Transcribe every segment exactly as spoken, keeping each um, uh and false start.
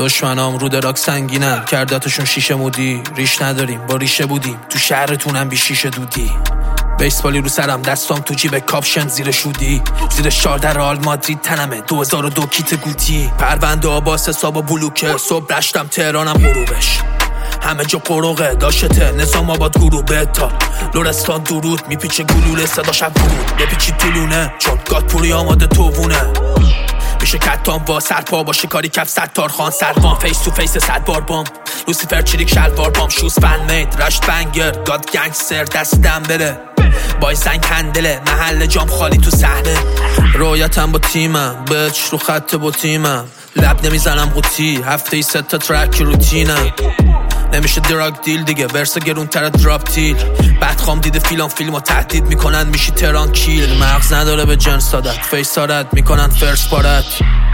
دشمنام رو دراک سنگینن، کردتشون شیشه مودی. ریش نداریم با ریشه بودیم، تو شهرتونم بی شیشه دودی. بیسبالی رو سرم، دستام تو جیب کاپشن زیر شودی. زیر چارده رئال مادرید تنمه، دو هزار و دو کیت گوتی. پرونده آباس حساب بلوکه، صبح رشتم تهرانم غروبش. همه جا قروقه داشته نظام آباد گروه بتا. لورستان درود میپیچه گلوله، صدا شب گرود بپیچی طولونه، چون گاد پوری آماده توونه. میشه کتان وا سرپا باشه کاری کف ستار خان سروان. فیس تو فیس صد بار بام لوسیفر چریک شلوار بام. شوز فن مید رشت بنگر گاد گنگستر دستم بره. بای سنگ هندله محل جام خالی تو صحنه. رویتم با تیمم بچ رو خط با تیمم. لب نمیزنم قوطی هفته ای ست تا ترک روتینم. نمیشه دراگ دیل دیگه ورس گرون تر دراپ تیل. بدخوام دیده فیلم فیلمو تهدید میکنن میشی تران کیل. مغز نداره به جنس دادت فیسارت میکنن فرس بارت.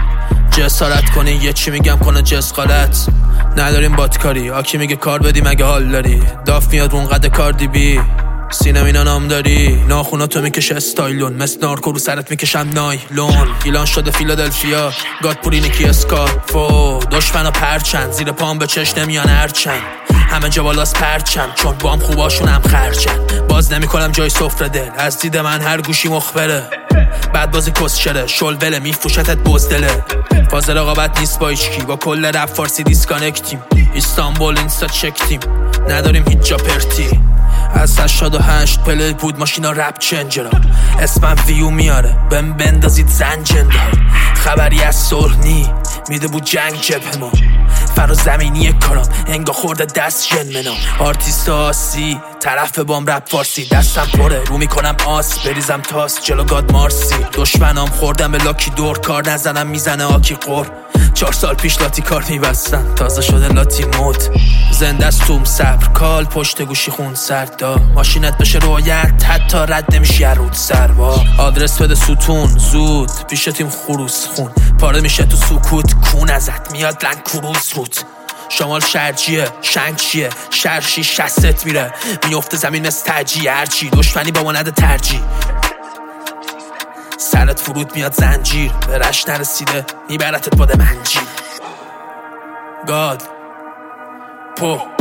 جسارت کنی یه چی میگم کنه جسقالت. نداریم باتکاری آکی میگه کار بدی مگه حال داری. داف میاد رون قد کاردی بی سینم اینا نام داری. ناخونا تو میکشه استایلون مثل نارکو رو سرت میکشم نایلون. گیلان شده فیلادلفیا گاد پوری نیکی اسکارفو. دشمنا پرچند زیر پام به چش نمیان هرچند. همه جا بالاست پرچم چون بام خوباشون هم خرچن. باز نمیکنم جای سفره دل از دید من هر گوشی مخبره. بعد بازی کسچره شلوله میفوشتت بزدله. فاز رقابت نیست با ایچکی با کل رپ فارسی دیسکانکتیم. استانبول اینستا چکتیم نداریم هیچ جا پرتی. از هشتاد و هشت پلی بود ماشینا رپ چنجرا. اسمم ویو میاره بهم بندازید زنجندار. خبری از صلح نی میده بود جنگ جبه ما. فرا زمینی کارم انگا خورده دست جنمنا. آرتیست آسی طرف بام رپ فارسی. دستم پره رو میکنم آس بریزم تاس جلو گاد مارسی. دشمنام خوردم به لاکی دور کار نزنم میزنه آکی قور. چهار سال پیش لاتی کار میبستن تازه شده لاتی مود. زنده است توم صبر کال پشت گوشی خون سردا. ماشینت بشه رویت حتی رد نمیشی رود سروا. آدرس بده ستون زود پیش تیم خروس خون. پاره میشه تو سکوت کون ازت میاد لنگ کروز رود. شمال شرجیه شنگ چیه شرشی شست میره میفته زمین مثل ترجی. هرچی دشمنی با ما نده ترجی. سرت فرود میاد زنجیر به رش نرسیده میبرتت باده منجیر. گاد پو